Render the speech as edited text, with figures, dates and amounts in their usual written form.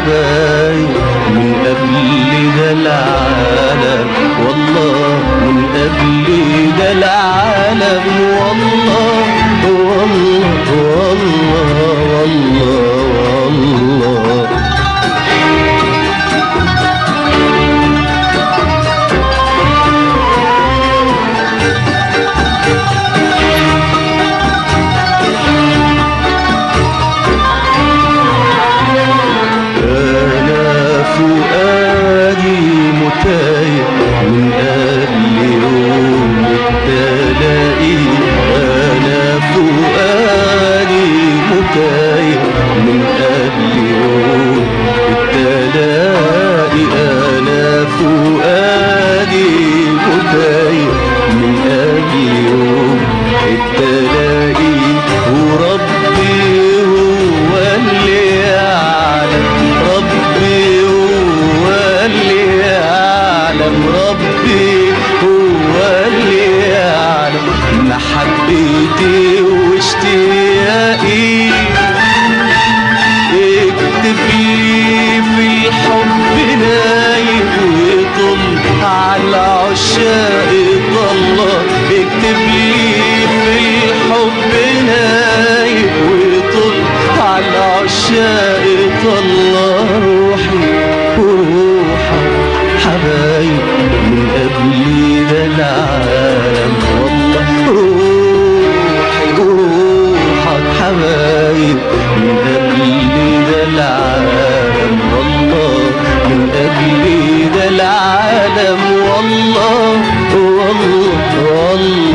حبايب من قبل ده العالم، والله من قبل ده العالم، والله والله والله والله والله. فؤادي متايه من قبل يوم التلاقي، أنا فؤادي متايه من قبل يوم التلاقي، أنا فؤادي متايه من قبل يوم التلاقي، وربي هو اللي يعلم، ربي هو اللي يعلم، ربي هو اللي يعلم محبتي واشتياقي. اكتب لي في الحب نايم ويطل على العشاق الله، اكتب لي في الحب نايم ويطل على العشاق الله، روحي وروحك حبايب من قبل ده العالم، والله روحي وروحك حبايب من قبل ده العالم، والله من قبل ده العالم، والله والله والله.